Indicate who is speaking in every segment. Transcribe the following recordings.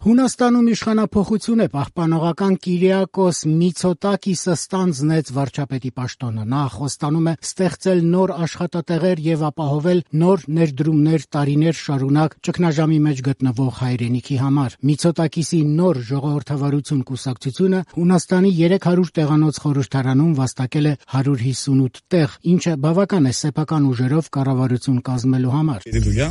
Speaker 1: Հունաստանում իշխանափոխություն է պահպանողական Կիրիակոս Միցոտակիսը ստանձնեց վարչապետի պաշտոնը։ Նա խոստանում է ստեղծել նոր աշխատատեղեր եւ ապահովել նոր ներդրումներ տարիներ շարունակ ճգնաժամի մեջ գտնվող հայրենիքի համար։ Միցոտակիսի նոր ժողովրդավարություն կուսակցությունը Հունաստանի 300 տեղանոց խորհրդարանում վաստակել է 158 տեղ, ինչը բավական է սեփական ուժերով կառավարություն կազմելու համար։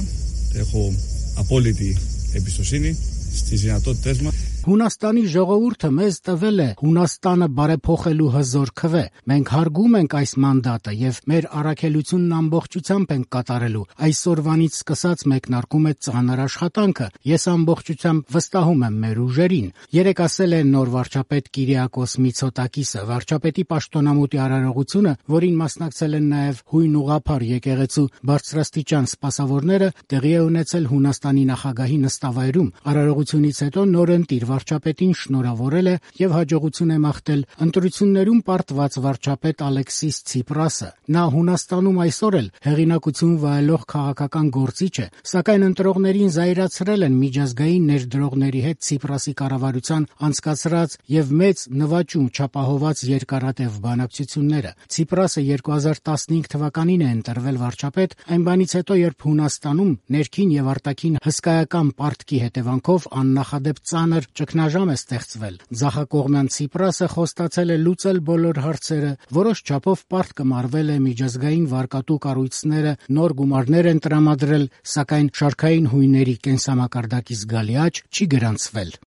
Speaker 1: Հունաստանի ժողովուրդը մեզ տվել է Հունաստանը բարեփոխելու հզոր քվե։ Մենք հարգում ենք այս մանդատը եւ մեր առաքելությունն ամբողջությամբ ենք կատարելու։ Այսօրվանից սկսած մեկնարկում է ծանր աշխատանքը։ Ես ամբողջությամբ վստահում եմ մեր ուժերին։ Երեկ ասել է նոր վարչապետ Կիրիակոս Միցոտակիսը։ Վարչապետի պաշտոնամուտի արարողությունը, որին մասնակցել են նաեւ հույն ուղղափառ եկեղեցու բարձրաստիճան սպասավորները, տեղի է ունեցել Հունաստանի նախագահի նստավայրում։ Արարողությունից հետո նորընտիր վարչապետին շնորհավորել է եւ հաջողություն է մաղթել ընտրություններում պարտված վարչապետ Ալեքսիս Ցիպրասը։ Նա Հունաստանում այսօր էլ հեղինակություն վայելող քաղաքական գործիչ է, սակայն ընտրողներին զայրացրել են միջազգային ներդրողների հետ Ցիպրասի կառավարության անցկացրած եւ մեծ նվաճում չապահովված երկարատև բանակցությունները։ Ցիպրասը 2015 թվականին է ընտրվել վարչապետ, այն բանից հետո, երբ Հունաստանում ներքին եւ արտաքին հսկայական պարտքի հետևանքով աննախադեպ ծանր ճգնաժամ է ստեղծվել։ Ձախակողմյան Ցիպրասը խոստացել է լուծել բոլոր հարցերը, որոշ չափով պարտքը մարվել է միջազգային վարկատու կառույցները, նոր գումարներ են տրամադրել, սակայն շարքային հույների կենսամակարդակի զգալի աճ չի գրանցվել։